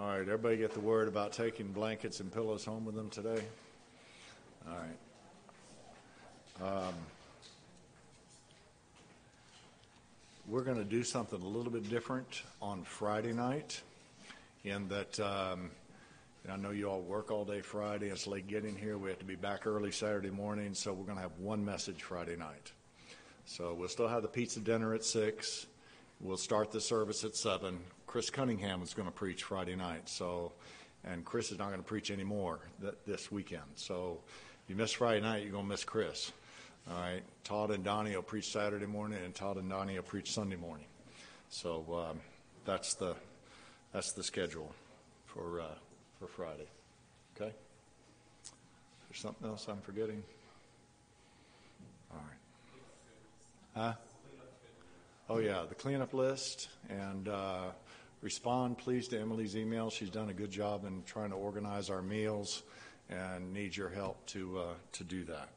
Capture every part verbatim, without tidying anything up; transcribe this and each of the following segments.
All right, everybody get the word about taking blankets and pillows home with them today? All right. Um, we're going to do something a little bit different on Friday night in that um, I know you all work all day Friday. It's late getting here. We have to be back early Saturday morning, so we're going to have one message Friday night. So we'll still have the pizza dinner at six. We'll start the service at seven. Chris Cunningham is going to preach Friday night, so, and Chris is not going to preach anymore th- this weekend. So if you miss Friday night, you're going to miss Chris. All right. Todd and Donnie will preach Saturday morning, and Todd and Donnie will preach Sunday morning. So um, that's the that's the schedule for uh, for Friday. Okay. There's something else I'm forgetting. All right. Huh? Oh yeah, the cleanup list, and uh, respond please to Emily's email. She's done a good job in trying to organize our meals, and needs your help to uh, to do that.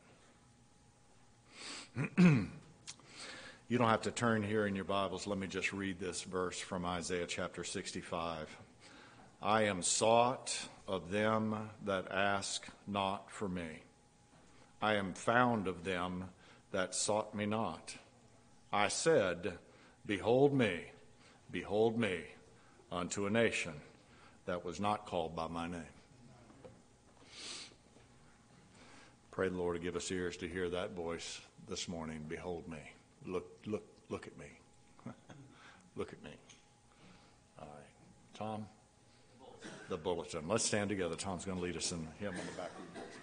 You don't have to turn here in your Bibles. Let me just read this verse from Isaiah chapter sixty-five. I am sought of them that ask not for me. I am found of them that sought me not. I said, behold me, behold me, unto a nation that was not called by my name. Pray the Lord to give us ears to hear that voice this morning. Behold me. Look, look, look at me. Look at me. All right. Tom, the bulletin. Let's stand together. Tom's going to lead us in the hymn on the back of the bulletin.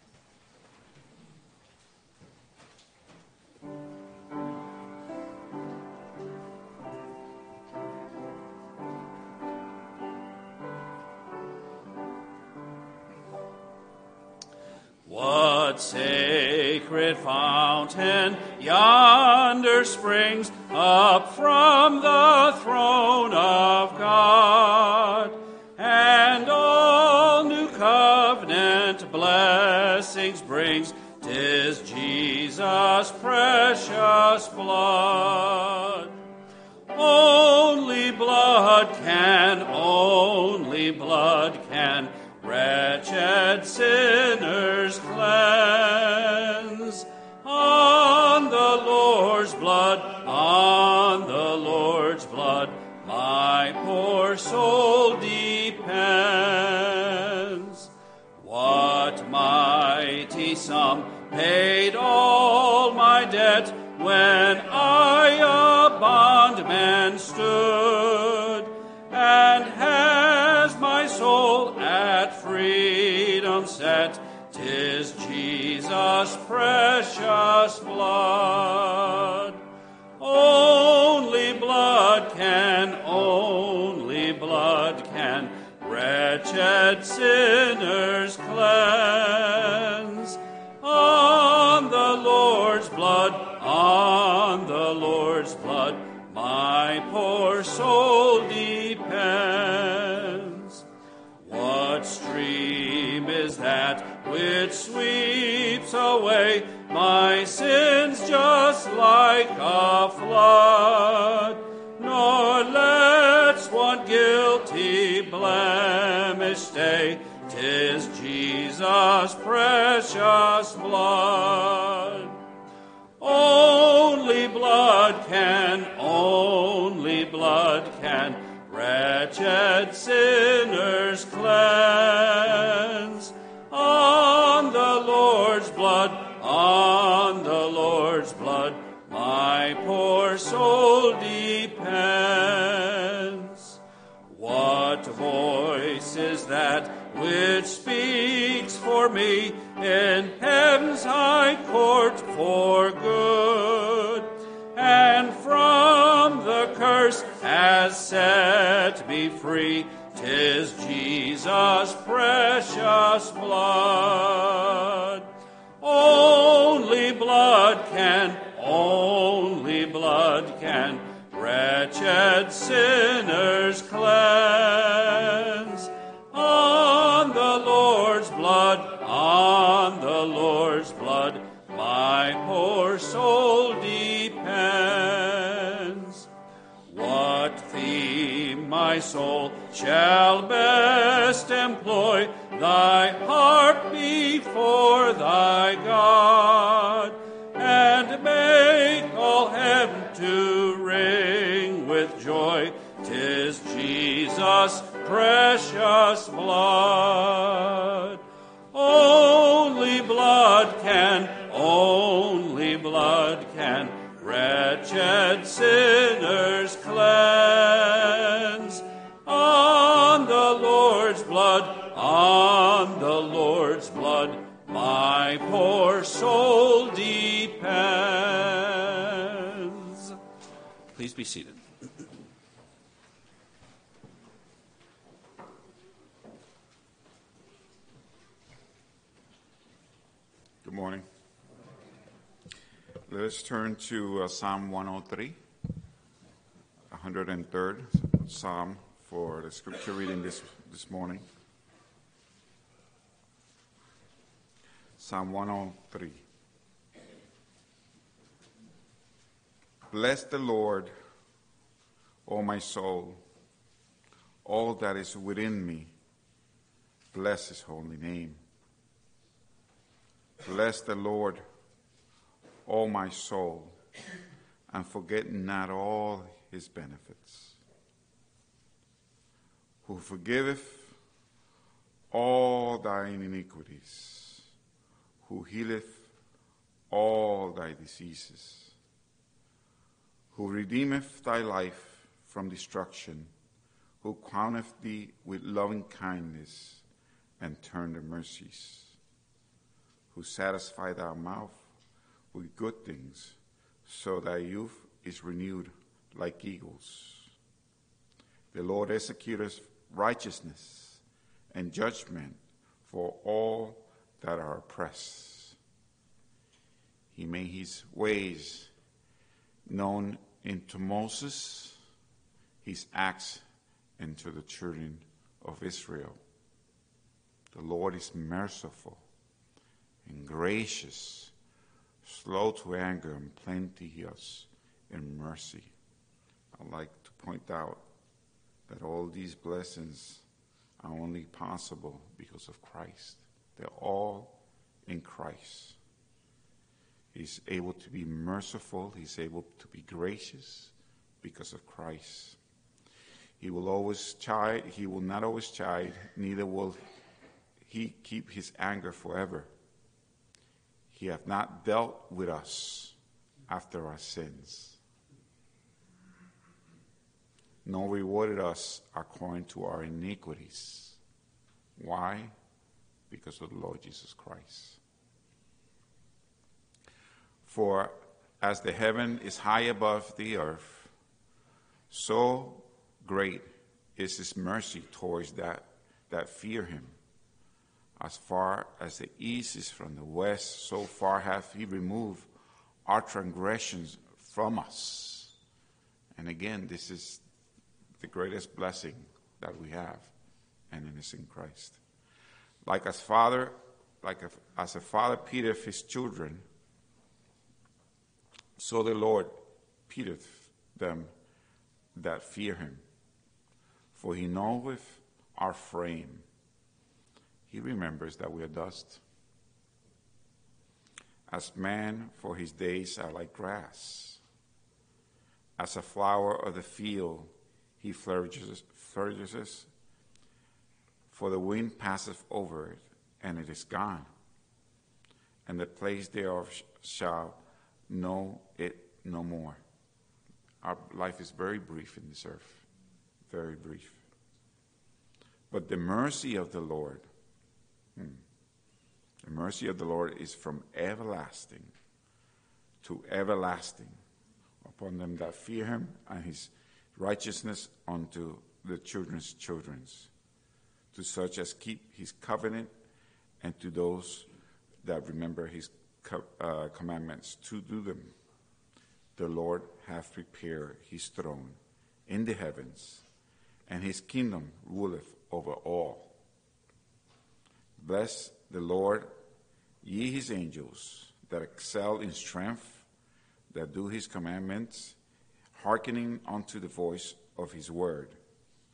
What sacred fountain yonder springs up from the throne of God, and all new covenant blessings brings? 'Tis Jesus' precious blood. Only blood can, only blood can wretched sinners cleanse. On the Lord's blood, on the Lord's blood, my poor soul depends. What mighty sum paid all my debt when I a bondman stood, and has my soul at freedom set? 'Tis Jesus' precious blood. Only blood can, only blood can wretched sinners cleanse. On the Lord's blood, on the Lord's blood, my poor soul depends. What stream is that which sweeps away my sins just like a flood, nor lets one guilty blemish stay? 'Tis Jesus' precious blood. Only blood can, only blood can wretched sinners cleanse. On the Lord's blood, on the Lord's blood, my poor soul depends. What voice is that which speaks for me in heaven's high court for good, and from the curse has set me free? 'Tis Jesus' precious blood. Only blood can, only blood can wretched sinners cleanse. On the Lord's blood, on the Lord's blood, my poor soul depends. What theme my soul shall best employ thy heart before thy God, and make all heaven to ring with joy. 'Tis Jesus' precious blood. Only blood can, only blood can wretched sinners cleanse. On the Lord's blood, on the Lord's blood, my poor soul depends. Please be seated. Good morning. Let us turn to uh, Psalm one oh three, one hundred third Psalm for the scripture reading this, this morning. Psalm one oh three. Bless the Lord, O my soul, all that is within me. Bless his holy name. Bless the Lord, O my soul, and forget not all his benefits, who forgiveth all thine iniquities, who healeth all thy diseases, who redeemeth thy life from destruction, who crowneth thee with loving kindness and tender mercies, who satisfy thy mouth with good things, so thy youth is renewed like eagles. The Lord executeth righteousness and judgment for all that are oppressed. He made his ways known unto Moses, his acts unto the children of Israel. The Lord is merciful and gracious, slow to anger, and plenteous in mercy. I'd like to point out that all these blessings are only possible because of Christ. They're all in Christ. He's able to be merciful. He's able to be gracious because of Christ. He will always chide. He will not always chide, neither will he keep his anger forever. He hath not dealt with us after our sins, nor rewarded us according to our iniquities. Why? Because of the Lord Jesus Christ. For as the heaven is high above the earth, so great is his mercy towards that that fear him. As far as the east is from the west, so far hath he removed our transgressions from us. And again, this is the greatest blessing that we have, and it is in Christ. Like as father, like a, as a father pitieth his children, so the Lord pitieth them that fear him. For he knoweth our frame. He remembers that we are dust. As man, for his days are like grass. As a flower of the field, he flourishes, flourishes, for the wind passeth over it, and it is gone. And the place thereof shall know it no more. Our life is very brief in this earth, very brief. But the mercy of the Lord, Hmm. the mercy of the Lord is from everlasting to everlasting upon them that fear him, and his righteousness unto the children's children's, to such as keep his covenant, and to those that remember his co- uh, commandments to do them. The Lord hath prepared his throne in the heavens, and his kingdom ruleth over all. Bless the Lord, ye his angels, that excel in strength, that do his commandments, hearkening unto the voice of his word.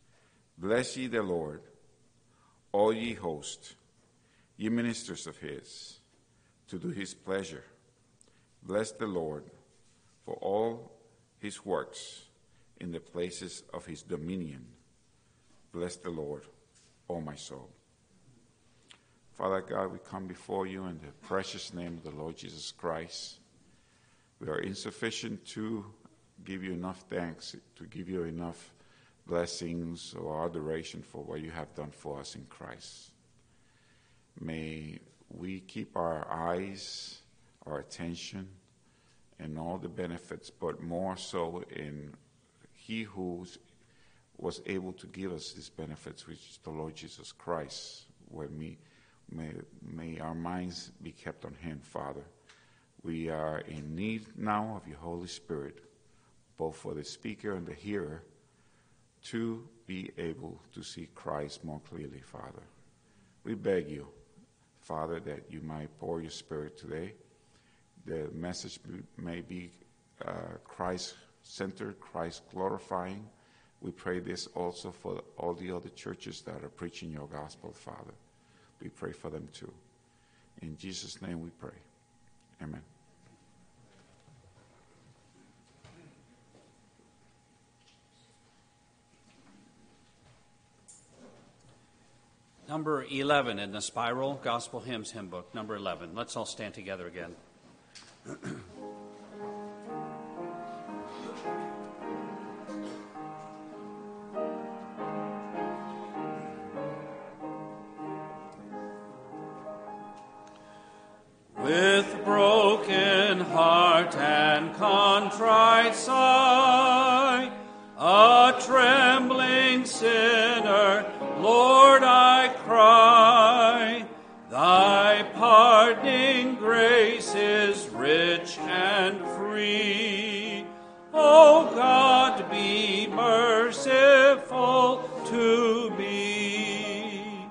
Bless ye the Lord, all ye hosts, ye ministers of his, to do his pleasure. Bless the Lord for all his works in the places of his dominion. Bless the Lord, O my soul. Father God, we come before you in the precious name of the Lord Jesus Christ. We are insufficient to give you enough thanks, to give you enough blessings or adoration for what you have done for us in Christ. May we keep our eyes, our attention, and all the benefits, but more so in he who was able to give us these benefits, which is the Lord Jesus Christ, where me May, may our minds be kept on him, Father. We are in need now of your Holy Spirit, both for the speaker and the hearer, to be able to see Christ more clearly, Father. We beg you, Father, that you might pour your Spirit today. The message may be uh, Christ-centered, Christ-glorifying. We pray this also for all the other churches that are preaching your gospel, Father. We pray for them too. In Jesus' name we pray. Amen. Number eleven in the Spiral Gospel Hymns hymn book, number eleven. Let's all stand together again. With broken heart and contrite sigh, a trembling sinner, Lord, I cry. Thy pardoning grace is rich and free. O God, be merciful to me.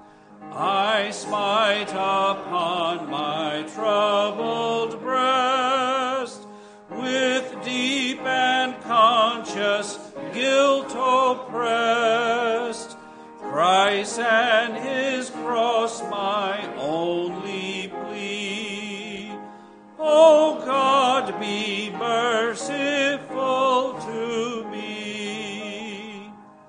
I smite upon my troubled breast with deep and conscious guilt oppressed. Christ and his cross my only plea. O God, be merciful to me.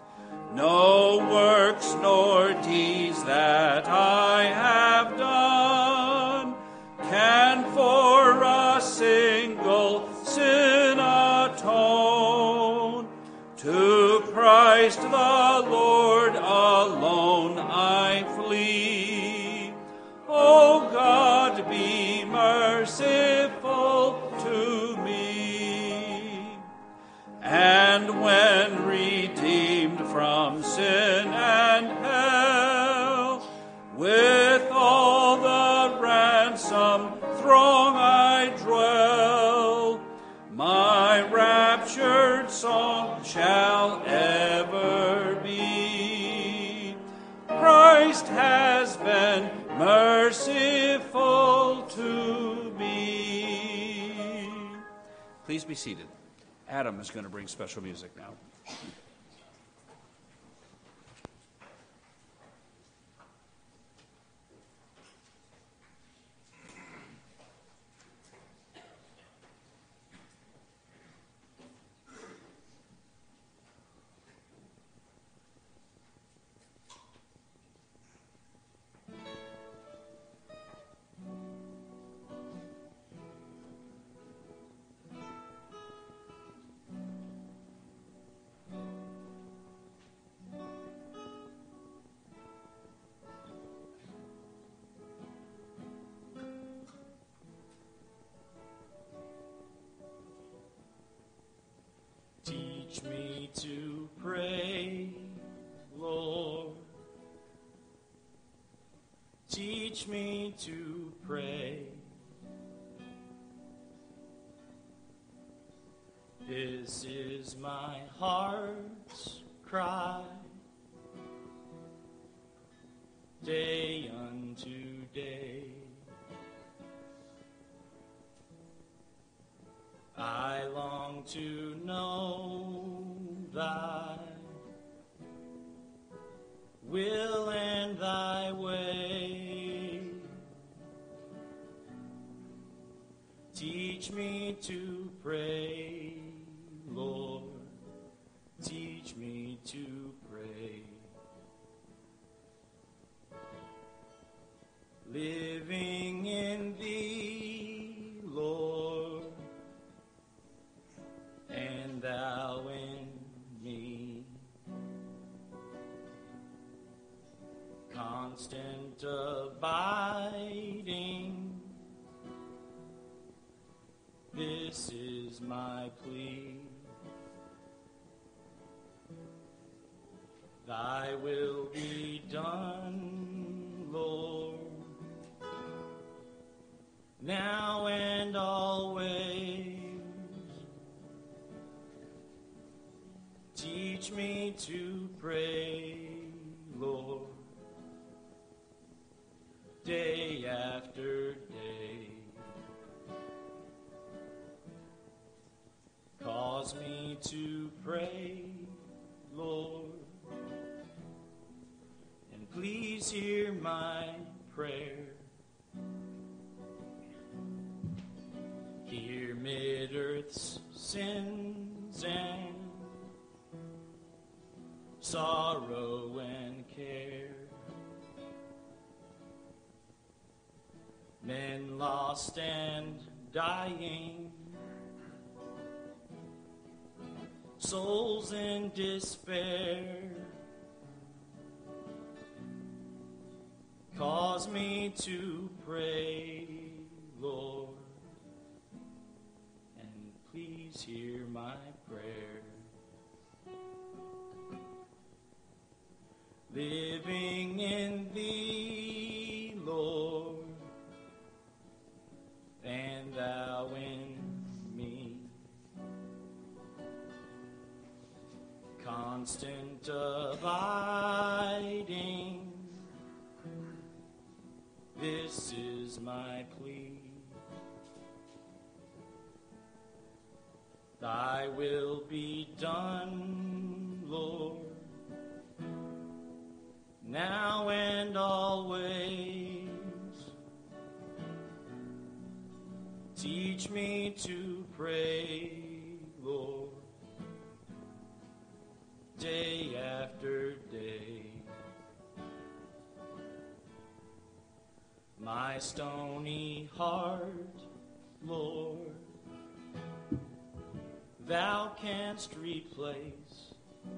No works nor deeds that I have done can for a single sin atone. To Christ the Lord alone I flee. O God, be merciful to me. And when redeemed from sin and hell, with all the ransom throng I dwell, my raptured song shall ever be. Christ has been merciful to me. Please be seated. Adam is going to bring special music now. Teach me to pray, Lord. Teach me to pray. This is my heart's cry, day unto day. I long to know thy will and thy way. Teach me to pray, Lord. Teach me to pray. Living in thee, Lord, and thou in me. Constant abiding, this is my plea. Thy will be done, Lord, now and always. Teach me to pray, Lord, day after day. Cause me to pray, Lord, and please hear my prayer. Hear mid-earth's sins and sorrow and care. Men lost and dying, souls in despair. Cause me to pray, Lord, and please hear my prayer. Living in thee, Lord, and thou in me. Constant abiding, this is my plea. Thy will be done, Lord, now and always. Teach me to pray, Lord, day after day. My stony heart, Lord, thou canst replace.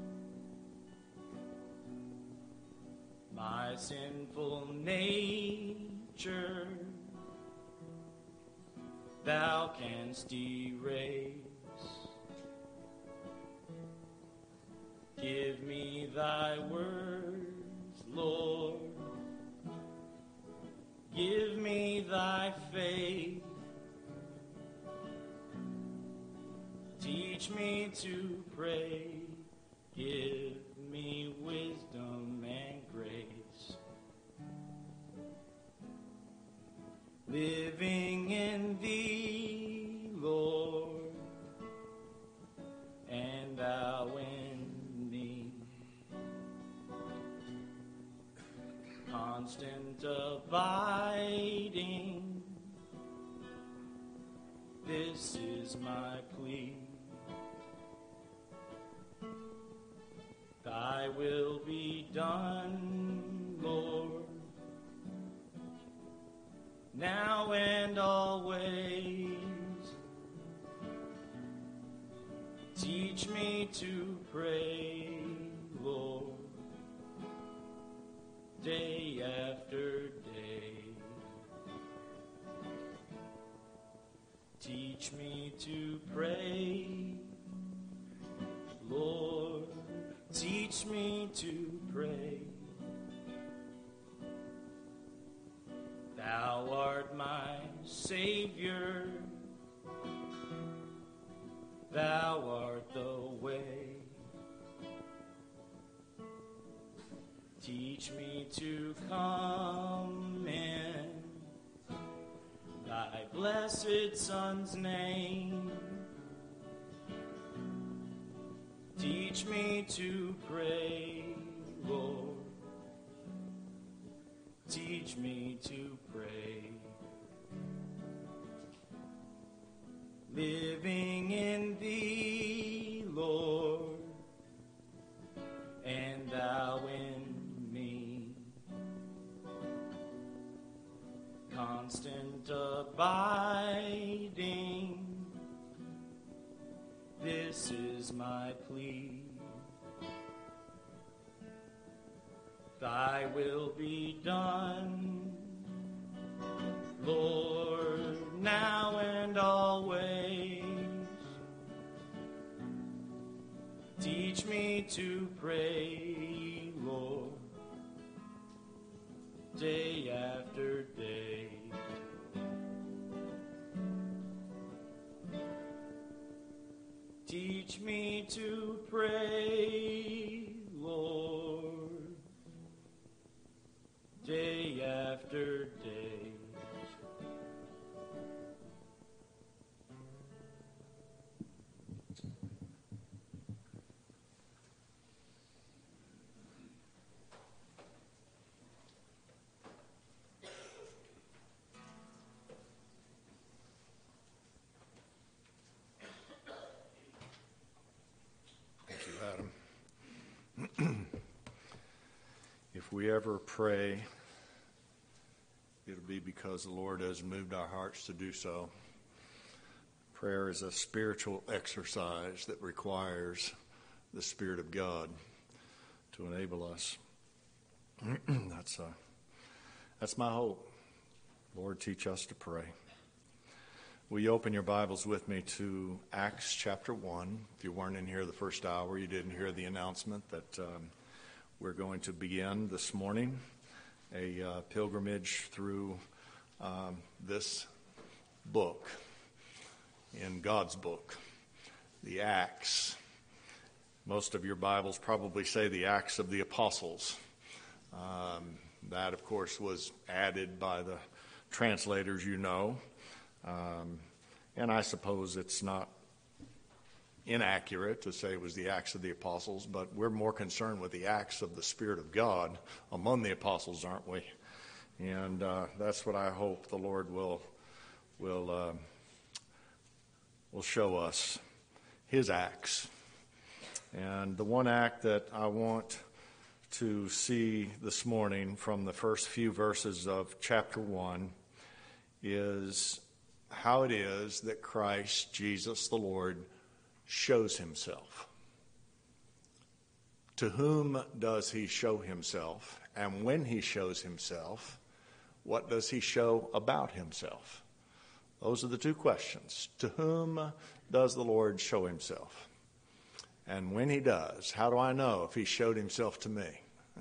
My sinful nature thou canst erase. Give me thy words, Lord. Give me thy faith. Teach me to pray. Give me wisdom and grace. Living in thee, Lord, and thou in me. Constant abiding, this is my plea. Thy will be done, Lord, now and always. Teach me to pray, Lord, day after day. Teach me to pray, Lord, teach me to pray. Thou art my Savior, thou art the way. Teach me to come in thy blessed Son's name. Teach me to pray, Lord, teach me to pray. Living in thee, Lord, and thou in me. Constant abiding, this is my plea. Thy will be done, Lord, now and always. Teach me to pray, Lord, day after day. Teach me to pray, Lord, day after day. Thank you, Adam. If we ever pray, it'll be because the Lord has moved our hearts to do so. Prayer is a spiritual exercise that requires the Spirit of God to enable us. That's, uh, that's my hope. Lord, teach us to pray. Will you open your Bibles with me to Acts chapter one? If you weren't in here the first hour, you didn't hear the announcement that um, we're going to begin this morning a uh, pilgrimage through um, this book, in God's book, the Acts. Most of your Bibles probably say the Acts of the Apostles. Um, that, of course, was added by the translators, you know. Um, and I suppose it's not inaccurate to say it was the Acts of the Apostles, but we're more concerned with the acts of the Spirit of God among the apostles, aren't we? And uh, that's what I hope the Lord will will uh, will show us, His acts. And the one act that I want to see this morning from the first few verses of chapter one is how it is that Christ, Jesus the Lord, shows himself. To whom does he show himself? And when he shows himself, what does he show about himself? Those are the two questions. To whom does the Lord show himself? And when he does, how do I know if he showed himself to me?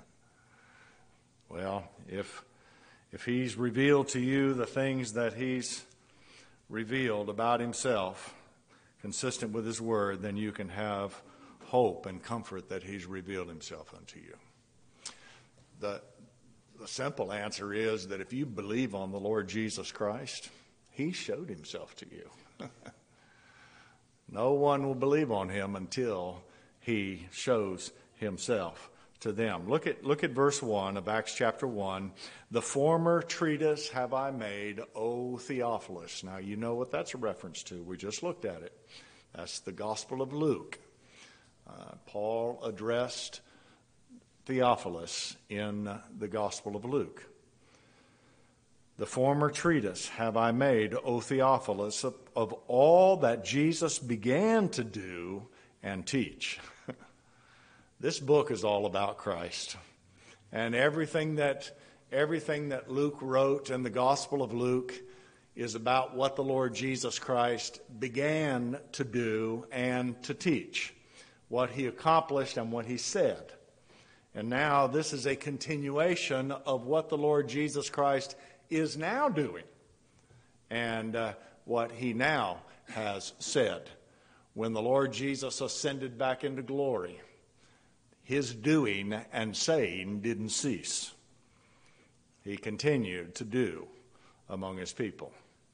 Well, if if he's revealed to you the things that he's revealed about himself, consistent with his word, then you can have hope and comfort that he's revealed himself unto you. The, the simple answer is that if you believe on the Lord Jesus Christ, he showed himself to you. No one will believe on him until he shows himself to them. Look at look at verse one of Acts chapter one. The former treatise have I made, O Theophilus. Now you know what that's a reference to. We just looked at it. That's the Gospel of Luke. Uh, Paul addressed Theophilus in the Gospel of Luke. The former treatise have I made, O Theophilus, of, of all that Jesus began to do and teach. This book is all about Christ. And everything that everything that Luke wrote in the Gospel of Luke is about what the Lord Jesus Christ began to do and to teach, what he accomplished and what he said. And now this is a continuation of what the Lord Jesus Christ is now doing and uh, what he now has said. When the Lord Jesus ascended back into glory, his doing and saying didn't cease. He continued to do among his people.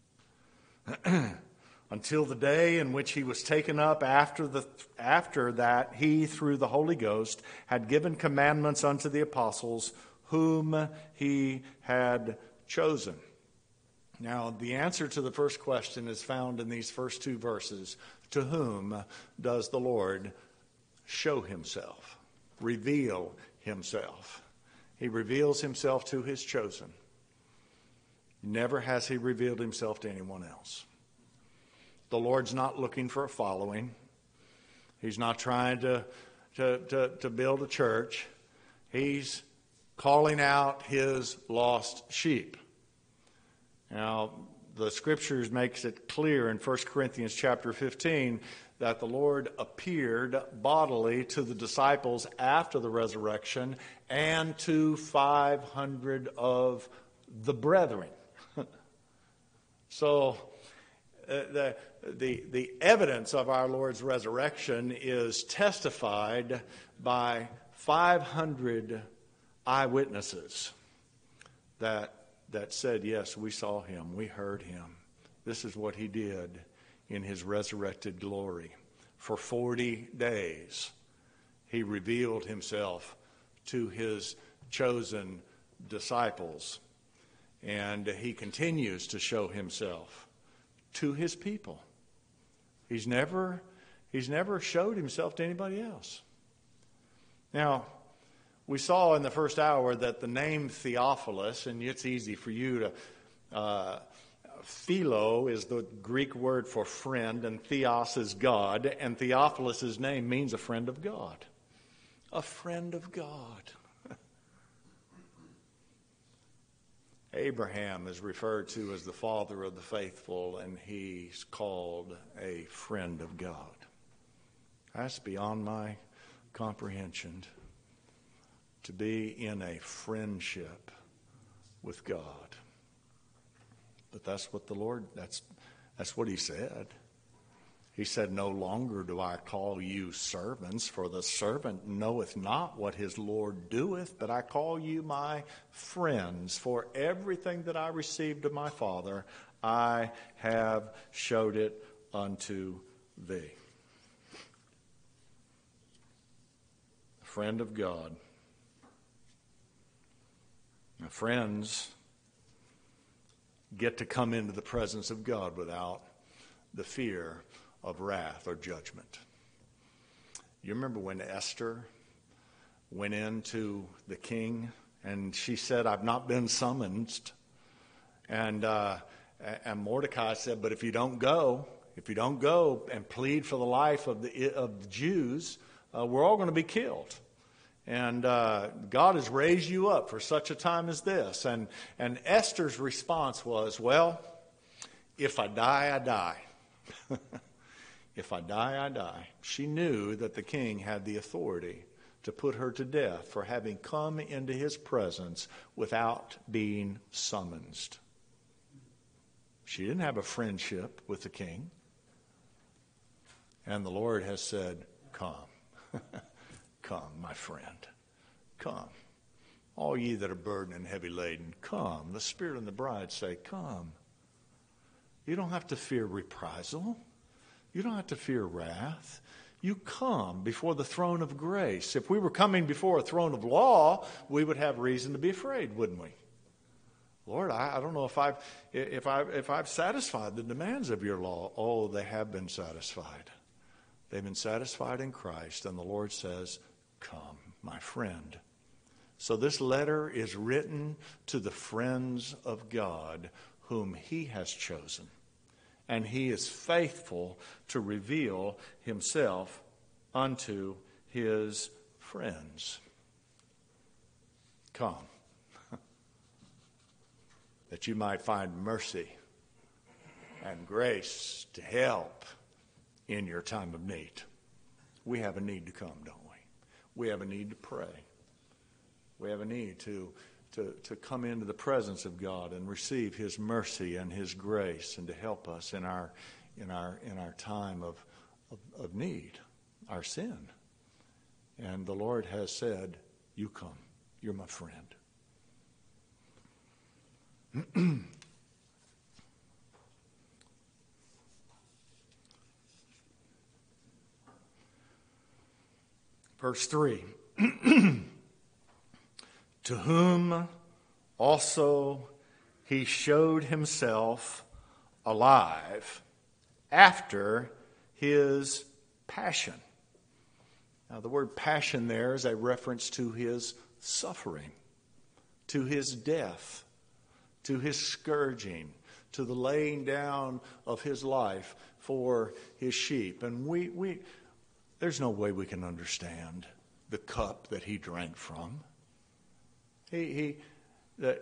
Until the day in which he was taken up, after the after that he, through the Holy Ghost, had given commandments unto the apostles whom he had chosen. Now, the answer to the first question is found in these first two verses. To whom does the Lord show himself, reveal himself? He reveals himself to his chosen. Never has he revealed himself to anyone else. The Lord's not looking for a following. He's not trying to, to, to, to build a church. He's calling out his lost sheep. Now, the Scriptures makes it clear in First Corinthians chapter fifteen that the Lord appeared bodily to the disciples after the resurrection and to five hundred of the brethren. So uh, the, the, the evidence of our Lord's resurrection is testified by five hundred eyewitnesses that that said, yes, we saw him, we heard him. This is what he did in his resurrected glory. For forty days, he revealed himself to his chosen disciples. And he continues to show himself to his people. He's never, he's never showed himself to anybody else. Now, we saw in the first hour that the name Theophilus, and it's easy for you to, uh, philo is the Greek word for friend, and theos is God, and Theophilus' name means a friend of God. A friend of God. Abraham is referred to as the father of the faithful, and he's called a friend of God. That's beyond my comprehension, to be in a friendship with God. But that's what the Lord, that's, that's what he said. He said, no longer do I call you servants, for the servant knoweth not what his Lord doeth, but I call you my friends, for everything that I received of my Father, I have showed it unto thee. A friend of God. Now, friends get to come into the presence of God without the fear of wrath or judgment. You remember when Esther went into the king and she said, I've not been summoned. And, uh, and Mordecai said, but if you don't go, if you don't go and plead for the life of the, of the Jews, uh, we're all going to be killed. And uh, God has raised you up for such a time as this. And, and Esther's response was, well, if I die, I die. If I die, I die. She knew that the king had the authority to put her to death for having come into his presence without being summoned. She didn't have a friendship with the king. And the Lord has said, come. Come, my friend. Come. All ye that are burdened and heavy laden, come. The Spirit and the bride say, come. You don't have to fear reprisal. You don't have to fear wrath. You come before the throne of grace. If we were coming before a throne of law, we would have reason to be afraid, wouldn't we? Lord, I, I don't know if I've if I if I've satisfied the demands of your law. Oh, they have been satisfied. They've been satisfied in Christ, and the Lord says, come, my friend. So this letter is written to the friends of God whom he has chosen. And he is faithful to reveal himself unto his friends. Come, that you might find mercy and grace to help in your time of need. We have a need to come, don't we? We have a need to pray. We have a need to, to, to come into the presence of God and receive his mercy and his grace, and to help us in our in our in our time of, of, of need, our sin. And the Lord has said, you come. You're my friend. Verse three. to whom also he showed himself alive after his passion. Now, the word passion there is a reference to his suffering, to his death, to his scourging, to the laying down of his life for his sheep. And we, we there's no way we can understand the cup that he drank from. He, he the,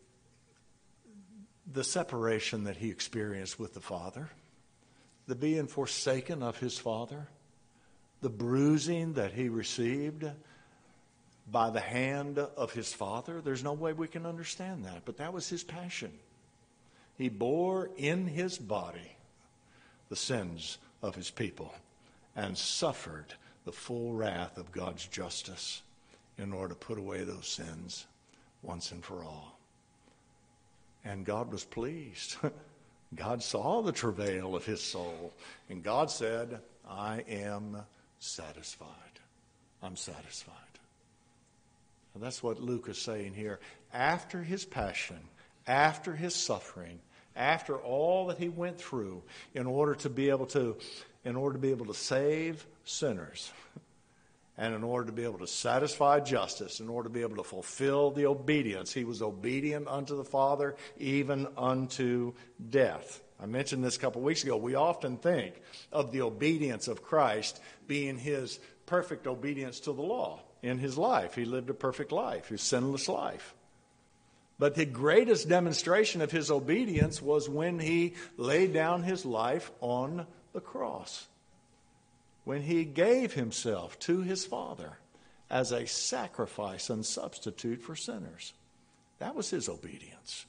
the separation that he experienced with the Father, the being forsaken of his Father, the bruising that he received by the hand of his Father. There's no way we can understand that, but that was his passion. He bore in his body the sins of his people and suffered the full wrath of God's justice in order to put away those sins once and for all. And God was pleased. God saw the travail of his soul, and God said, I am satisfied. I'm satisfied. And that's what Luke is saying here. After his passion, after his suffering, after all that he went through in order to be able to, in order to be able to save sinners, and in order to be able to satisfy justice, in order to be able to fulfill the obedience, he was obedient unto the Father, even unto death. I mentioned this a couple of weeks ago. We often think of the obedience of Christ being his perfect obedience to the law in his life. He lived a perfect life, his sinless life. But the greatest demonstration of his obedience was when he laid down his life on the cross, when he gave himself to his Father as a sacrifice and substitute for sinners. That was his obedience.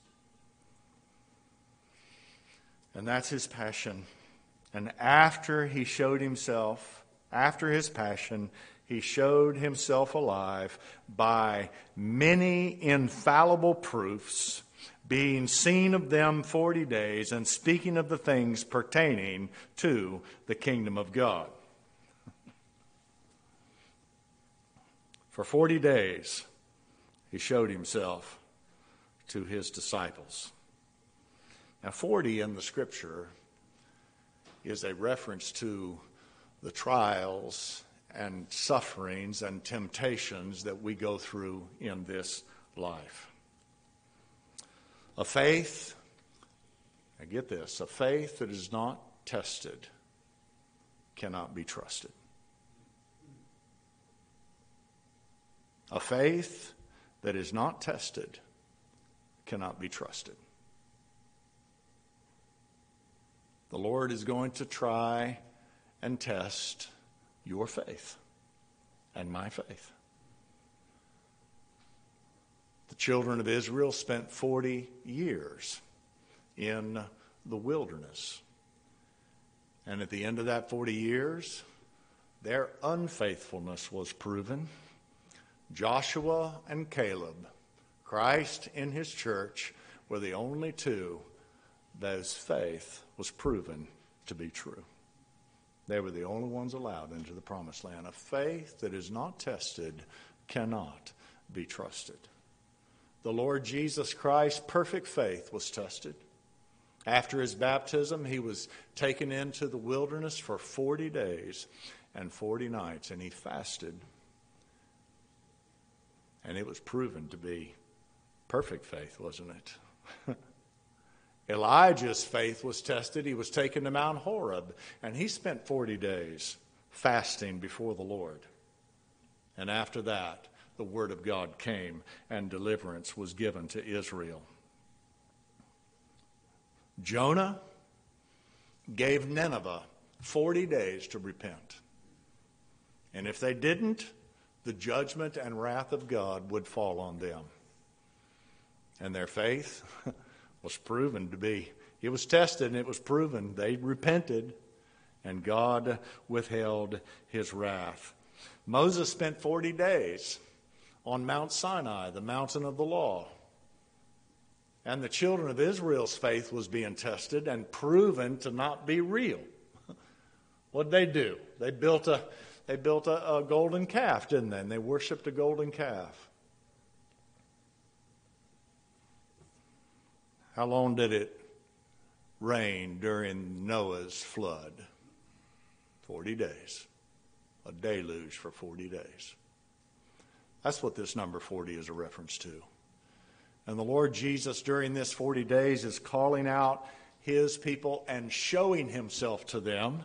And that's his passion. And after he showed himself, after his passion, he showed himself alive by many infallible proofs, being seen of them forty days, and speaking of the things pertaining to the kingdom of God. For forty days, he showed himself to his disciples. Now, forty in the Scripture is a reference to the trials and sufferings and temptations that we go through in this life. A faith, I get this, a faith that is not tested cannot be trusted. A faith that is not tested cannot be trusted. The Lord is going to try and test your faith and my faith. The children of Israel spent forty years in the wilderness. And at the end of that forty years, their unfaithfulness was proven. Joshua and Caleb, Christ in his church, were the only two whose faith was proven to be true. They were the only ones allowed into the promised land. A faith that is not tested cannot be trusted. The Lord Jesus Christ's perfect faith was tested. After his baptism, he was taken into the wilderness for forty days and forty nights, and he fasted. And it was proven to be perfect faith, wasn't it? Elijah's faith was tested. He was taken to Mount Horeb, and he spent forty days fasting before the Lord. And after that, the word of God came, and deliverance was given to Israel. Jonah gave Nineveh forty days to repent. And if they didn't, the judgment and wrath of God would fall on them. And their faith was proven to be, it was tested and it was proven. They repented, and God withheld his wrath. Moses spent forty days on Mount Sinai, the mountain of the law. And the children of Israel's faith was being tested and proven to not be real. What did they do? They built a they built a, a golden calf, didn't they? And they worshipped a golden calf. How long did it rain during Noah's flood? Forty days. A deluge for forty days. That's what this number forty is a reference to. And the Lord Jesus during this forty days is calling out his people and showing himself to them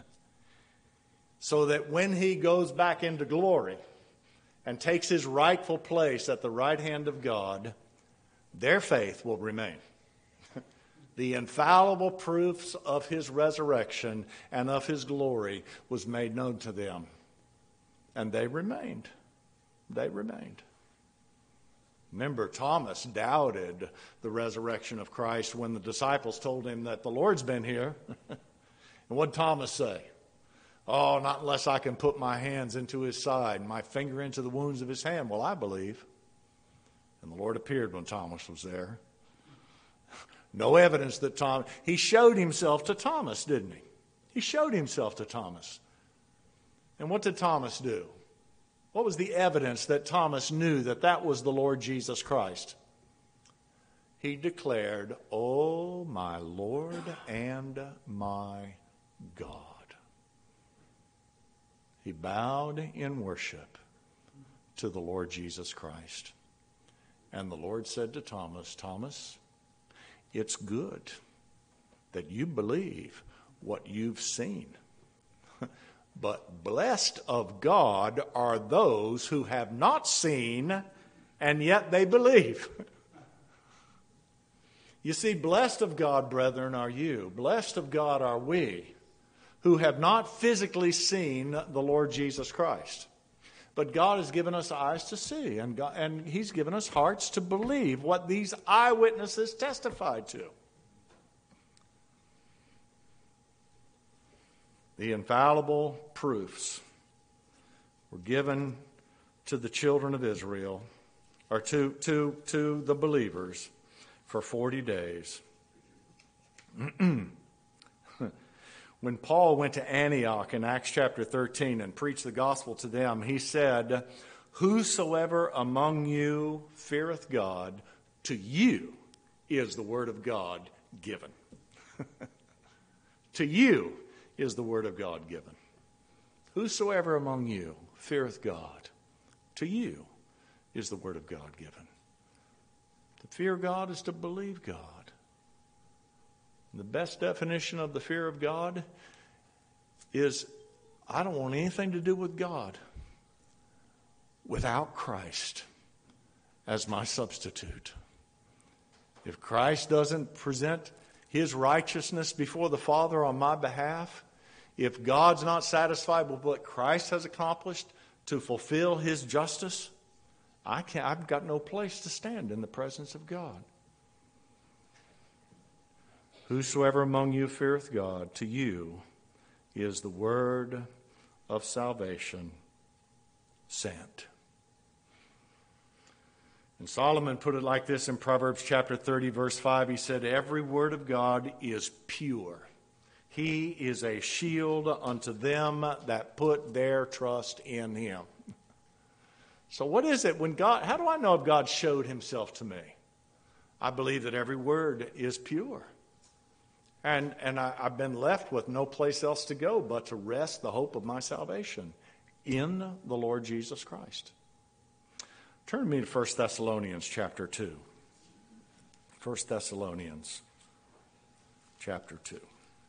so that when he goes back into glory and takes his rightful place at the right hand of God, their faith will remain. The infallible proofs of his resurrection and of his glory was made known to them. And they remained. They remained. Remember, Thomas doubted the resurrection of Christ when the disciples told him that the Lord's been here. And what did Thomas say? Oh, not unless I can put my hands into his side and my finger into the wounds of his hand. Well, I believe. And the Lord appeared when Thomas was there. No evidence that Thomas... He showed himself to Thomas, didn't he? He showed himself to Thomas. And what did Thomas do? What was the evidence that Thomas knew that that was the Lord Jesus Christ? He declared, "Oh, my Lord and my God." He bowed in worship to the Lord Jesus Christ. And the Lord said to Thomas, "Thomas, it's good that you believe what you've seen. But blessed of God are those who have not seen, and yet they believe." You see, blessed of God, brethren, are you. Blessed of God are we, who have not physically seen the Lord Jesus Christ. But God has given us eyes to see, and, God, and He's given us hearts to believe what these eyewitnesses testified to. The infallible proofs were given to the children of Israel, or to, to, to the believers, for forty days. When Paul went to Antioch in Acts chapter thirteen and preached the gospel to them, he said, "Whosoever among you feareth God, to you is the word of God given." To you is the word of God given. Whosoever among you feareth God, to you is the word of God given. To fear God is to believe God. The best definition of the fear of God is, I don't want anything to do with God without Christ as my substitute. If Christ doesn't present His righteousness before the Father on my behalf, if God's not satisfied with what Christ has accomplished to fulfill His justice, I can't, I've got no place to stand in the presence of God. Whosoever among you feareth God, to you is the word of salvation sent. And Solomon put it like this in Proverbs chapter thirty, verse five. He said, "Every word of God is pure. He is a shield unto them that put their trust in Him." So what is it when God, how do I know if God showed Himself to me? I believe that every word is pure. And, and I, I've been left with no place else to go but to rest the hope of my salvation in the Lord Jesus Christ. Turn to me to First Thessalonians chapter two. First Thessalonians chapter two.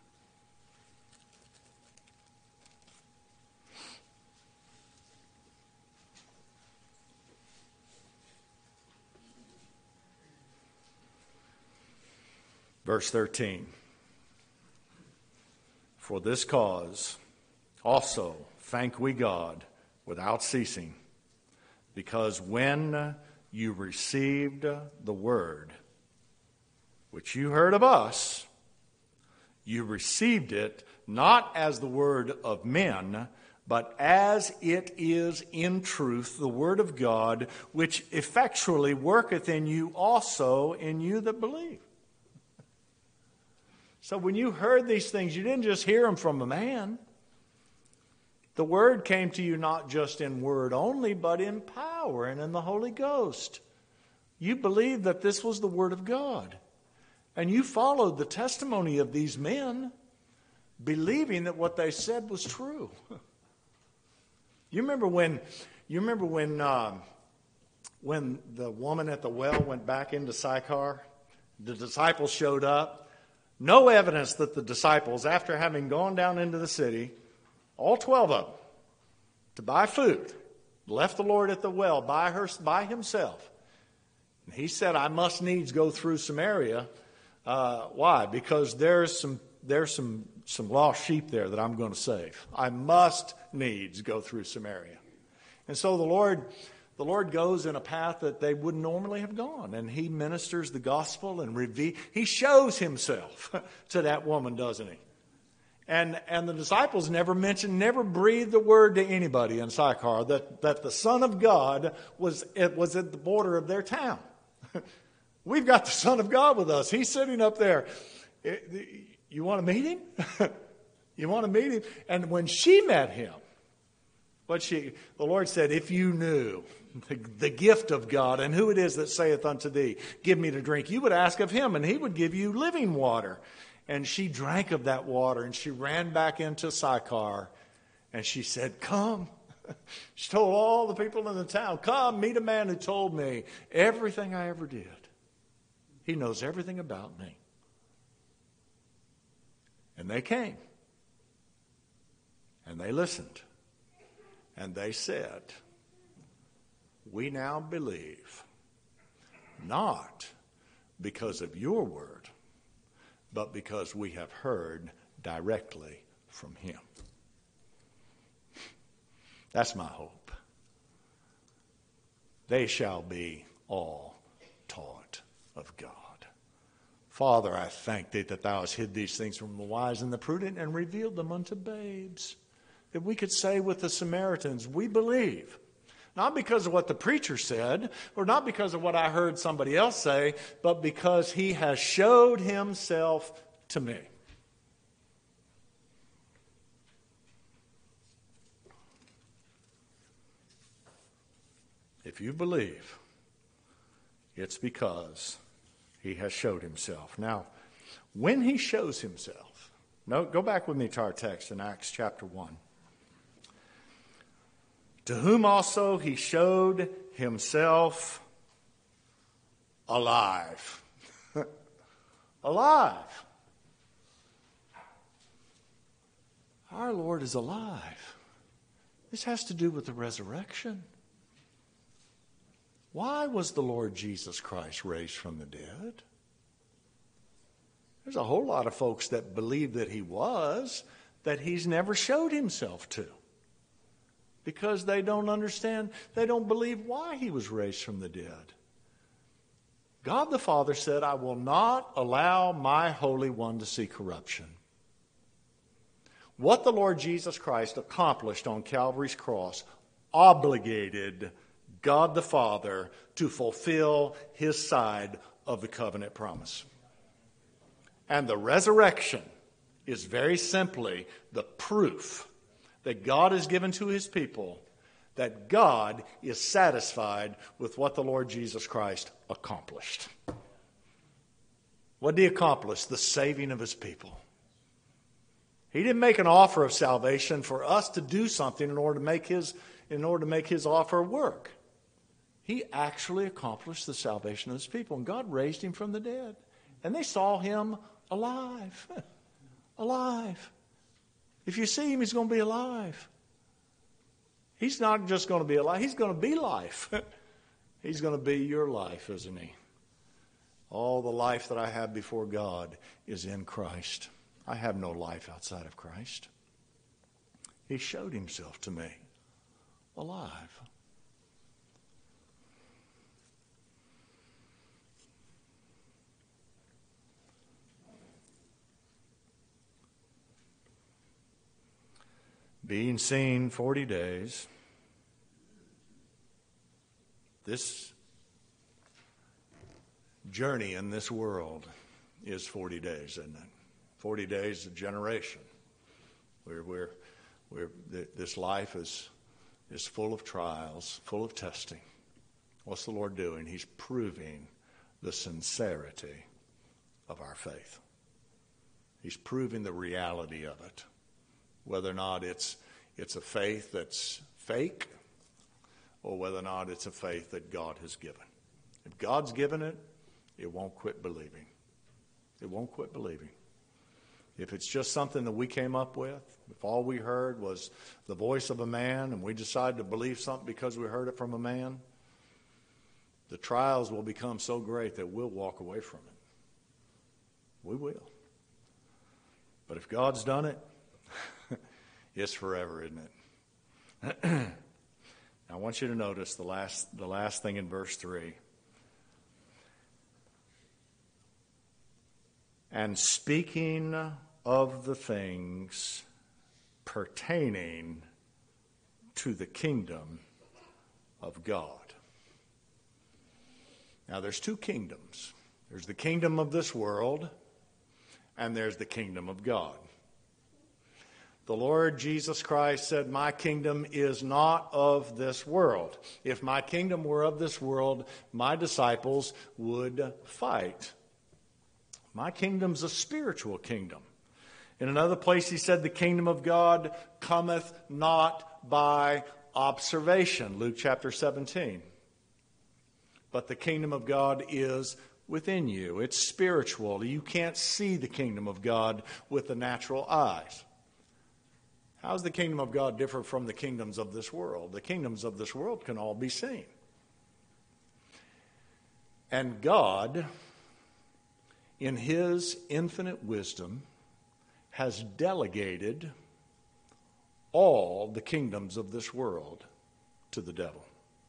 Verse thirteen. "For this cause also thank we God without ceasing, because when you received the word, which you heard of us, you received it not as the word of men, but as it is in truth the word of God, which effectually worketh in you also in you that believe." So when you heard these things, you didn't just hear them from a man. The word came to you not just in word only, but in power and in the Holy Ghost. You believed that this was the word of God. And you followed the testimony of these men, believing that what they said was true. You remember when, you remember when, um, when the woman at the well went back into Sychar? The disciples showed up. No evidence that the disciples, after having gone down into the city, all twelve of them, to buy food, left the Lord at the well by her, by himself. And he said, I must needs go through Samaria. Uh, why? Because there's some there's some some lost sheep there that I'm going to save. I must needs go through Samaria. And so the Lord the Lord goes in a path that they wouldn't normally have gone, and he ministers the gospel and reveal, he shows himself to that woman, doesn't he? And and the disciples never mentioned, never breathed a word to anybody in Sychar that, that the Son of God was it was at the border of their town. We've got the Son of God with us. He's sitting up there. You want to meet him? You want to meet him? And when she met him, what she the Lord said, if you knew the, the gift of God and who it is that saith unto thee, give me to drink, you would ask of him, and he would give you living water. And she drank of that water, and she ran back into Sychar, and she said, come. She told all the people in the town, come, meet a man who told me everything I ever did. He knows everything about me. And they came. And they listened. And they said, we now believe, not because of your word, but because we have heard directly from him. That's my hope. They shall be all taught of God. Father, I thank thee that thou hast hid these things from the wise and the prudent and revealed them unto babes. That we could say with the Samaritans, we believe. Not because of what the preacher said, or not because of what I heard somebody else say, but because he has showed himself to me. If you believe, it's because he has showed himself. Now, when he shows himself, no, go back with me to our text in Acts chapter one. To whom also he showed himself alive. Alive. Our Lord is alive. This has to do with the resurrection. Why was the Lord Jesus Christ raised from the dead? There's a whole lot of folks that believe that he was, that he's never showed himself to. Because they don't understand, they don't believe why he was raised from the dead. God the Father said, I will not allow my Holy One to see corruption. What the Lord Jesus Christ accomplished on Calvary's cross obligated God the Father to fulfill his side of the covenant promise. And the resurrection is very simply the proof that God has given to his people that God is satisfied with what the Lord Jesus Christ accomplished. What did he accomplish? The saving of his people. He didn't make an offer of salvation for us to do something in order to make his, in order to make his offer work. He actually accomplished the salvation of his people, and God raised him from the dead. And they saw him alive. Alive. If you see him, he's going to be alive. He's not just going to be alive. He's going to be life. He's going to be your life, isn't he? All the life that I have before God is in Christ. I have no life outside of Christ. He showed himself to me alive. Being seen forty days. This journey in this world is forty days, isn't it? forty days of generation. We're, we're, we're, this life is, is full of trials, full of testing. What's the Lord doing? He's proving the sincerity of our faith. He's proving the reality of it, whether or not it's it's a faith that's fake or whether or not it's a faith that God has given. If God's given it, it won't quit believing. It won't quit believing. If it's just something that we came up with, if all we heard was the voice of a man and we decided to believe something because we heard it from a man, the trials will become so great that we'll walk away from it. We will. But if God's done it, it's forever, isn't it? Now, I want you to notice the last, the last thing in verse three. And speaking of the things pertaining to the kingdom of God. Now, there's two kingdoms. There's the kingdom of this world, and there's the kingdom of God. The Lord Jesus Christ said, my kingdom is not of this world. If my kingdom were of this world, my disciples would fight. My kingdom's a spiritual kingdom. In another place he said, the kingdom of God cometh not by observation. Luke chapter seventeen. But the kingdom of God is within you. It's spiritual. You can't see the kingdom of God with the natural eyes. How is the kingdom of God different from the kingdoms of this world? The kingdoms of this world can all be seen. And God, in his infinite wisdom, has delegated all the kingdoms of this world to the devil.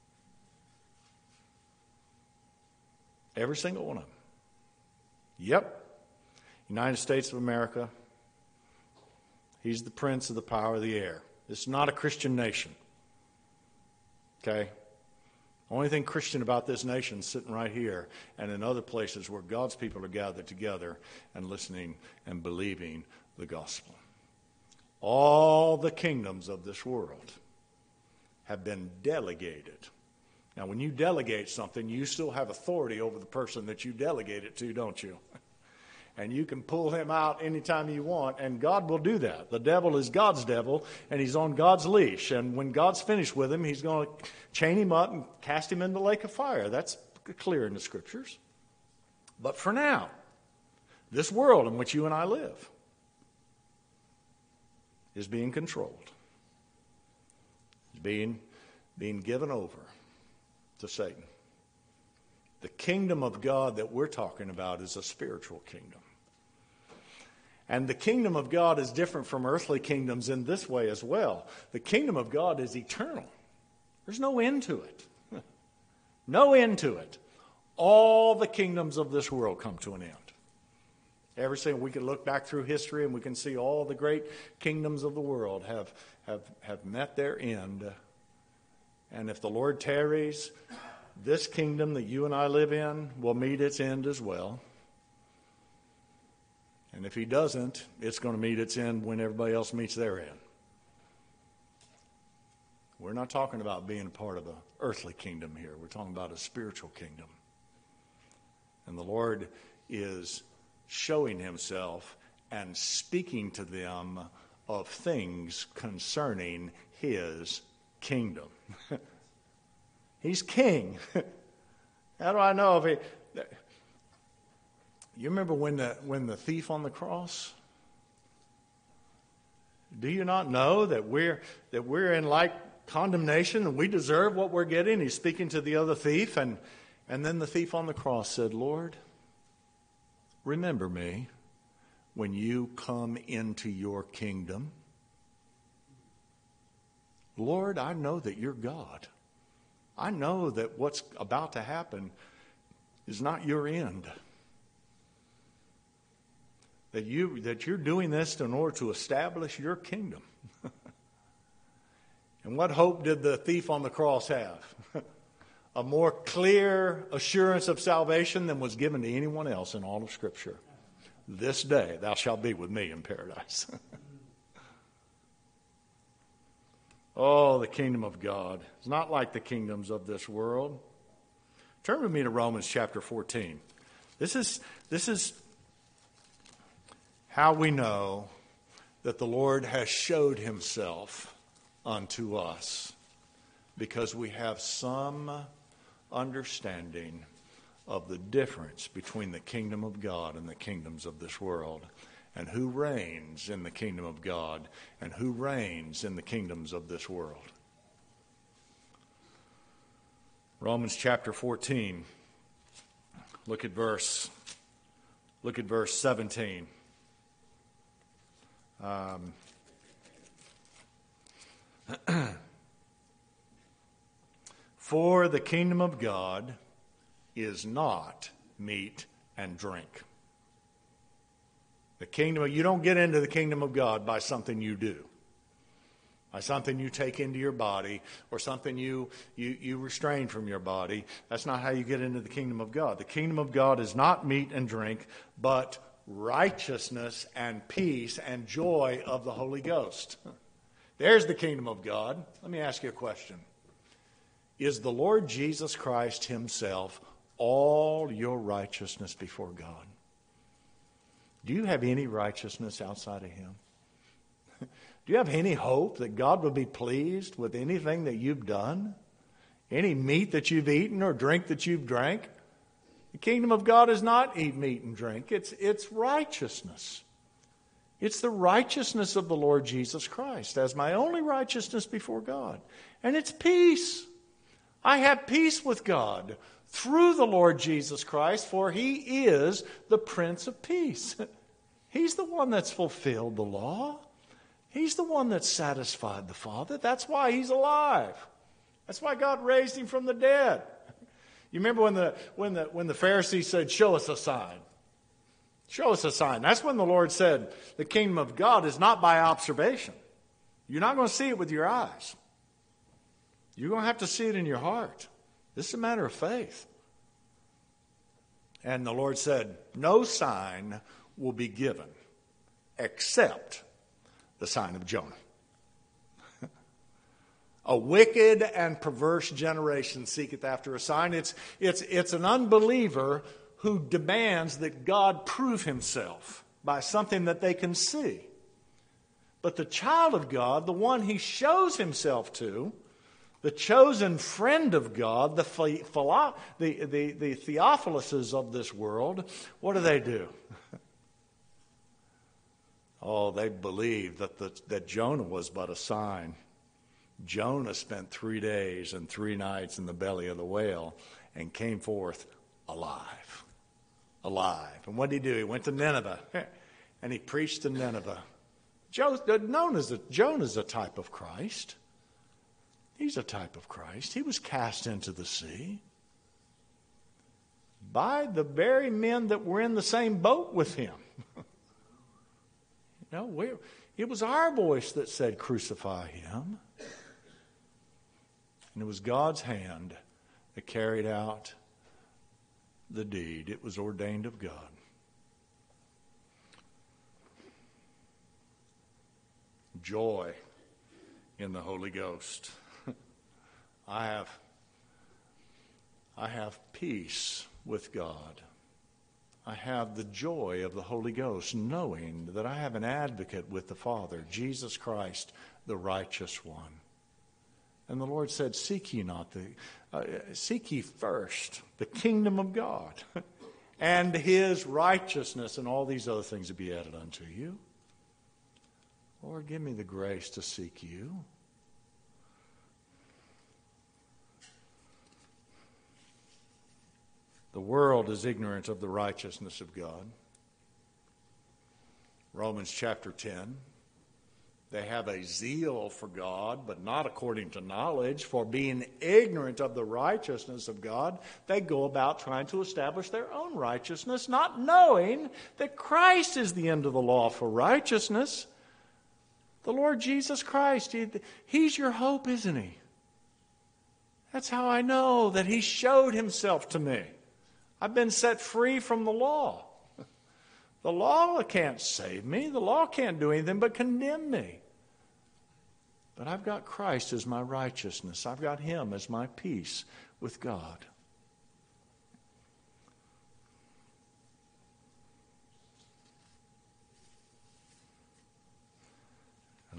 Every single one of them. Yep. United States of America. He's the prince of the power of the air. This is not a Christian nation. Okay? Only thing Christian about this nation is sitting right here and in other places where God's people are gathered together and listening and believing the gospel. All the kingdoms of this world have been delegated. Now, when you delegate something, you still have authority over the person that you delegate it to, don't you? And you can pull him out anytime you want, and God will do that. The devil is God's devil, and he's on God's leash. And when God's finished with him, he's going to chain him up and cast him into the lake of fire. That's clear in the Scriptures. But for now, this world in which you and I live is being controlled. It's being, being given over to Satan. The kingdom of God that we're talking about is a spiritual kingdom. And the kingdom of God is different from earthly kingdoms in this way as well. The kingdom of God is eternal. There's no end to it. No end to it. All the kingdoms of this world come to an end. Every single, we can look back through history and we can see all the great kingdoms of the world have, have, have met their end. And if the Lord tarries, this kingdom that you and I live in will meet its end as well. And if he doesn't, it's going to meet its end when everybody else meets their end. We're not talking about being a part of an earthly kingdom here. We're talking about a spiritual kingdom. And the Lord is showing himself and speaking to them of things concerning his kingdom. He's king. How do I know if he... You remember when the when the thief on the cross? Do you not know that we're that we're in like condemnation and we deserve what we're getting? He's speaking to the other thief, and and then the thief on the cross said, Lord, remember me when you come into your kingdom. Lord, I know that you're God. I know that what's about to happen is not your end. That you that you're doing this in order to establish your kingdom. And what hope did the thief on the cross have? A more clear assurance of salvation than was given to anyone else in all of Scripture. This day thou shalt be with me in paradise. Oh, the kingdom of God. It's not like the kingdoms of this world. Turn with me to Romans chapter fourteen. This is this is how we know that the Lord has showed himself unto us, because we have some understanding of the difference between the kingdom of God and the kingdoms of this world, and who reigns in the kingdom of God and who reigns in the kingdoms of this world. Romans chapter fourteen. Look at verse, look at verse seventeen. Um, For the kingdom of God is not meat and drink. The kingdom of, you don't get into the kingdom of God by something you do, by something you take into your body, or something you, you, you restrain from your body. That's not how you get into the kingdom of God. The kingdom of God is not meat and drink, but righteousness and peace and joy of the Holy Ghost. There's the kingdom of God. Let me ask you a question. Is the Lord Jesus Christ himself all your righteousness before God? Do you have any righteousness outside of him? Do you have any hope that God will be pleased with anything that you've done? Any meat that you've eaten or drink that you've drank? The kingdom of God is not eat meat and drink. It's, it's righteousness. It's the righteousness of the Lord Jesus Christ as my only righteousness before God. And it's peace. I have peace with God through the Lord Jesus Christ, for he is the Prince of Peace. He's the one that's fulfilled the law. He's the one that's satisfied the Father. That's why he's alive. That's why God raised him from the dead. You remember when the when the when the Pharisees said, "Show us a sign. Show us a sign." That's when the Lord said, the kingdom of God is not by observation. You're not going to see it with your eyes. You're going to have to see it in your heart. This is a matter of faith. And the Lord said, no sign will be given except the sign of Jonah. A wicked and perverse generation seeketh after a sign. It's, it's, it's an unbeliever who demands that God prove himself by something that they can see. But the child of God, the one he shows himself to, the chosen friend of God, the, philo- the, the, the Theophiluses of this world, what do they do? Oh, they believe that, the, that Jonah was but a sign. Jonah spent three days and three nights in the belly of the whale and came forth alive. Alive. And what did he do? He went to Nineveh and he preached to Nineveh. Jonah's a, Jonah's a type of Christ. He's a type of Christ. He was cast into the sea by the very men that were in the same boat with him. You know, we, it was our voice that said, crucify him. And it was God's hand that carried out the deed. It was ordained of God. Joy in the Holy Ghost. I have, I have peace with God. I have the joy of the Holy Ghost, knowing that I have an advocate with the Father, Jesus Christ, the righteous one. And the Lord said, seek ye not the, uh, seek ye first the kingdom of God and his righteousness, and all these other things will be added unto you. Lord, give me the grace to seek you. The world is ignorant of the righteousness of God. Romans chapter ten. They have a zeal for God, but not according to knowledge. For being ignorant of the righteousness of God, they go about trying to establish their own righteousness, not knowing that Christ is the end of the law for righteousness. The Lord Jesus Christ, he, he's your hope, isn't he? That's how I know that he showed himself to me. I've been set free from the law. The law can't save me. The law can't do anything but condemn me. But I've got Christ as my righteousness. I've got him as my peace with God.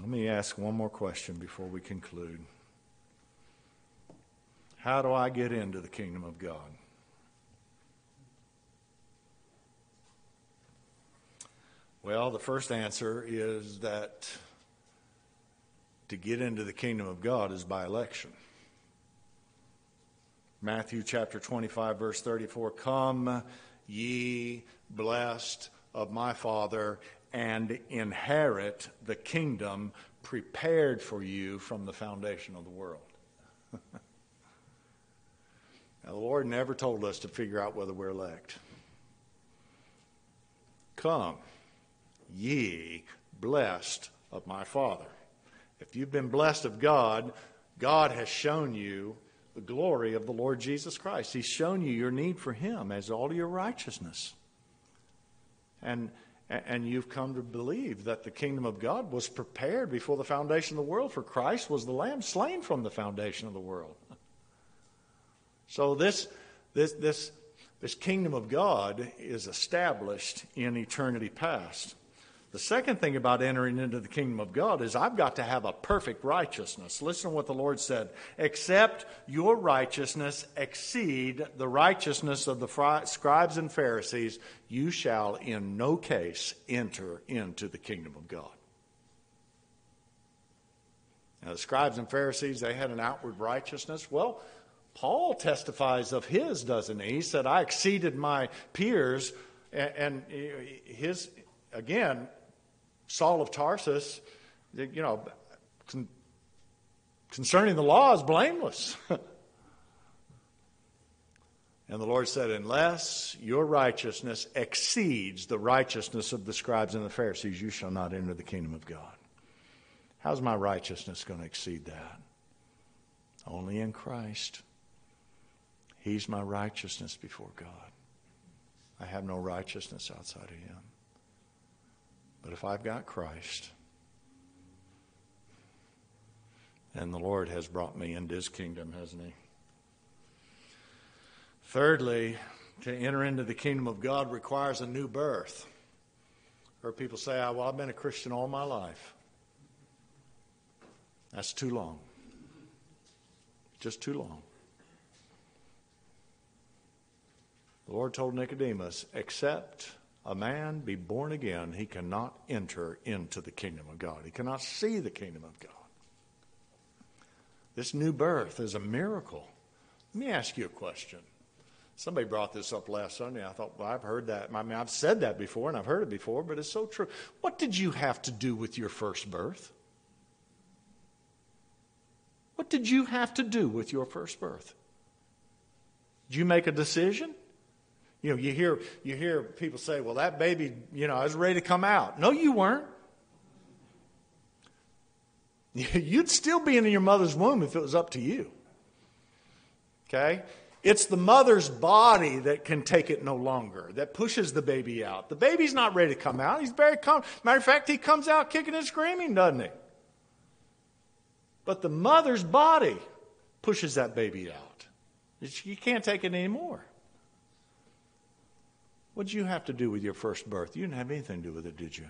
Let me ask one more question before we conclude. How do I get into the kingdom of God? Well, the first answer is that to get into the kingdom of God is by election. Matthew chapter twenty-five, verse thirty-four, "Come, ye blessed of my Father, and inherit the kingdom prepared for you from the foundation of the world." Now, the Lord never told us to figure out whether we're elect. Come, ye blessed of my Father. If you've been blessed of God, God has shown you the glory of the Lord Jesus Christ. He's shown you your need for Him as all your righteousness. And, and you've come to believe that the kingdom of God was prepared before the foundation of the world, for Christ was the Lamb slain from the foundation of the world. So this, this, this, this kingdom of God is established in eternity past. The second thing about entering into the kingdom of God is I've got to have a perfect righteousness. Listen to what the Lord said. "Except your righteousness exceed the righteousness of the scribes and Pharisees, you shall in no case enter into the kingdom of God." Now, the scribes and Pharisees, they had an outward righteousness. Well, Paul testifies of his, doesn't he? He said, "I exceeded my peers," and his, again, Saul of Tarsus, you know, con- concerning the law is blameless. And the Lord said, "Unless your righteousness exceeds the righteousness of the scribes and the Pharisees, you shall not enter the kingdom of God." How's my righteousness going to exceed that? Only in Christ. He's my righteousness before God. I have no righteousness outside of Him. But if I've got Christ, and the Lord has brought me into His kingdom, hasn't He? Thirdly, to enter into the kingdom of God requires a new birth. I've heard people say, "Oh, well, I've been a Christian all my life." That's too long. Just too long. The Lord told Nicodemus, "Except a man be born again, he cannot enter into the kingdom of God." He cannot see the kingdom of God. This new birth is a miracle. Let me ask you a question. Somebody brought this up last Sunday. I thought, well, I've heard that. I mean, I've said that before, and I've heard it before, but it's so true. What did you have to do with your first birth? What did you have to do with your first birth? Did you make a decision? You know, you hear you hear people say, "Well, that baby, you know, I was ready to come out." No, you weren't. You'd still be in your mother's womb if it was up to you. Okay? It's the mother's body that can take it no longer, that pushes the baby out. The baby's not ready to come out. He's very calm. Matter of fact, he comes out kicking and screaming, doesn't he? But the mother's body pushes that baby out. You can't take it anymore. What did you have to do with your first birth? You didn't have anything to do with it, did you?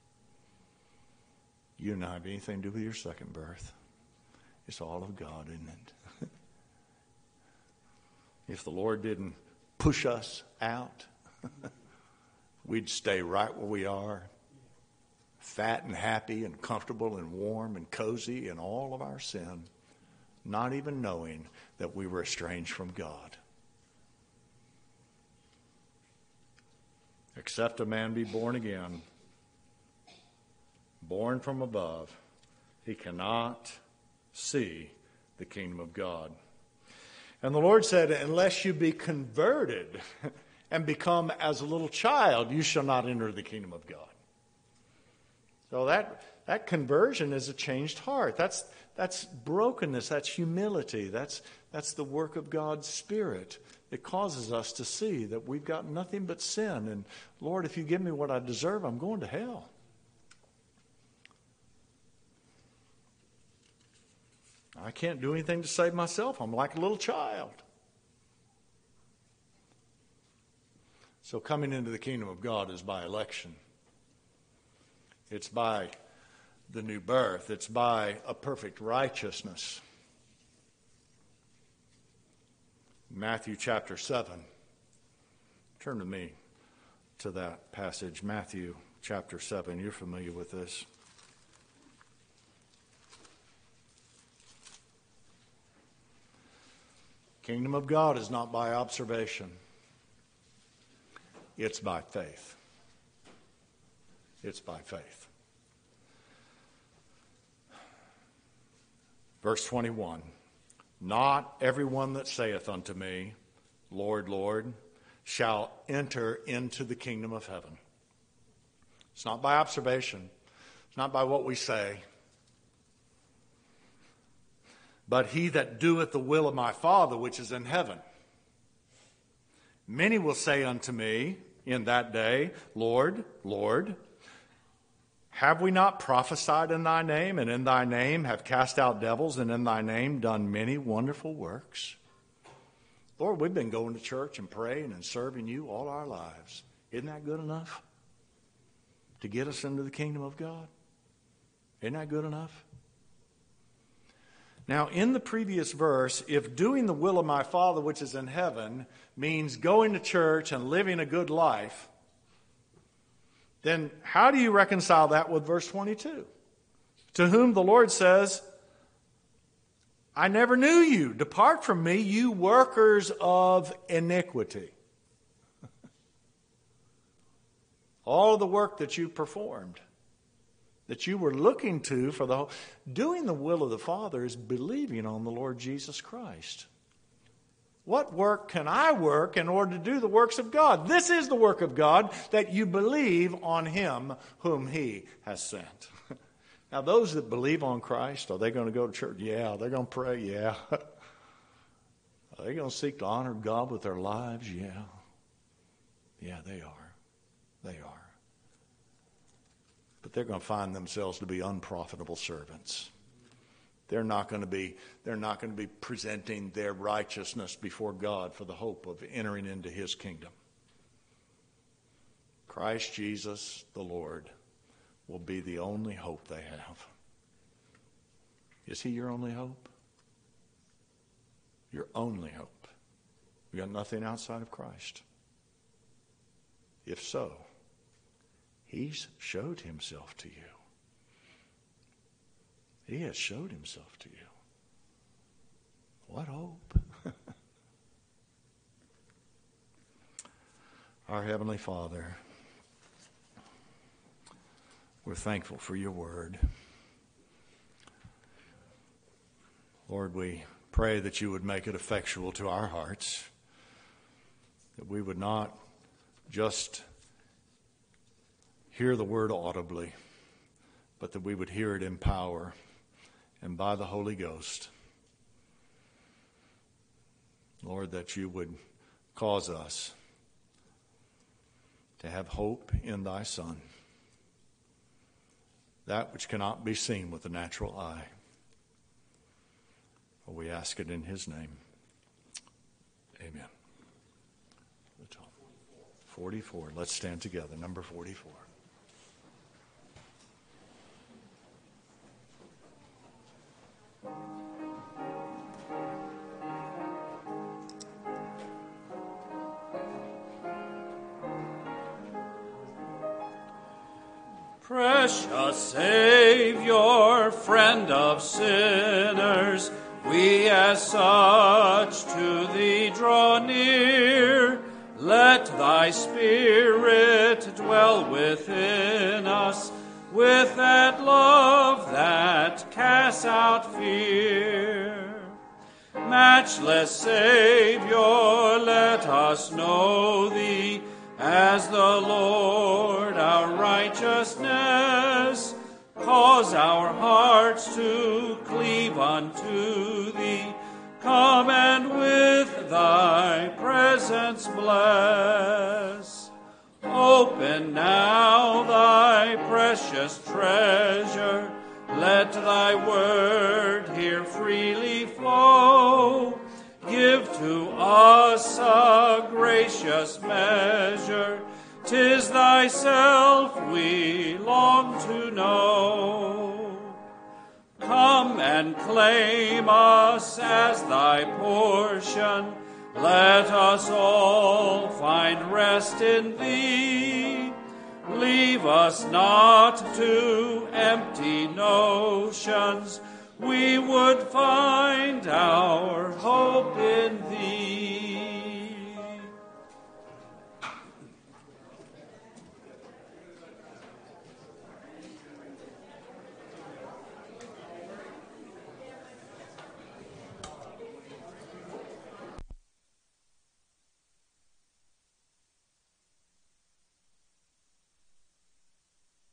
You didn't have anything to do with your second birth. It's all of God, isn't it? If the Lord didn't push us out, we'd stay right where we are, fat and happy and comfortable and warm and cozy in all of our sin, not even knowing that we were estranged from God. Except a man be born again, born from above, he cannot see the kingdom of God. And the Lord said, "Unless you be converted and become as a little child, you shall not enter the kingdom of God." So that that conversion is a changed heart. That's that's brokenness. That's humility. That's that's the work of God's Spirit. It causes us to see that we've got nothing but sin. And Lord, if you give me what I deserve, I'm going to hell. I can't do anything to save myself. I'm like a little child. So coming into the kingdom of God is by election. It's by the new birth. It's by a perfect righteousness. Matthew chapter seven. Turn with me to that passage, Matthew chapter seven. You're familiar with this. Kingdom of God is not by observation. It's by faith. It's by faith. Verse twenty-one. Not everyone that saith unto me, Lord, Lord, shall enter into the kingdom of heaven. It's not by observation. It's not by what we say. But he that doeth the will of my Father which is in heaven. Many will say unto me in that day, Lord, Lord, have we not prophesied in thy name, and in thy name have cast out devils, and in thy name done many wonderful works? Lord, we've been going to church and praying and serving you all our lives. Isn't that good enough to get us into the kingdom of God? Isn't that good enough? Now, in the previous verse, if doing the will of my Father which is in heaven means going to church and living a good life, then how do you reconcile that with verse twenty-two? To whom the Lord says, I never knew you. Depart from me, you workers of iniquity. All of the work that you performed, that you were looking to for the whole, doing the will of the Father is believing on the Lord Jesus Christ. What work can I work in order to do the works of God? This is the work of God, that you believe on him whom he has sent. Now, those that believe on Christ, are they going to go to church? Yeah. They're going to pray? Yeah. Are they going to seek to honor God with their lives? Yeah. Yeah, they are. They are. But they're going to find themselves to be unprofitable servants. They're not going to be, they're not going to be presenting their righteousness before God for the hope of entering into his kingdom. Christ Jesus, the Lord, will be the only hope they have. Is he your only hope? Your only hope. You got nothing outside of Christ. If so, he's showed himself to you. He has showed himself to you. What hope? Our Heavenly Father, we're thankful for your word. Lord, we pray that you would make it effectual to our hearts, that we would not just hear the word audibly, but that we would hear it in power and by the Holy Ghost. Lord, that you would cause us to have hope in thy Son, that which cannot be seen with the natural eye. For we ask it in his name. Amen. forty-four. Let's stand together. Number forty-four. Precious Savior, friend of sinners, we as such to thee draw near. Let thy Spirit dwell within us, with that love that casts out fear. Matchless Savior, let us know thee as the Lord our righteousness. Cause our hearts to cleave unto thee. Come and with thy presence bless. Open now thy precious treasure. Let thy word here freely flow. Give to us a gracious measure. 'Tis thyself we long to know. and claim us as thy portion. Let us all find rest in thee. Leave us not to empty notions. We would find our hope in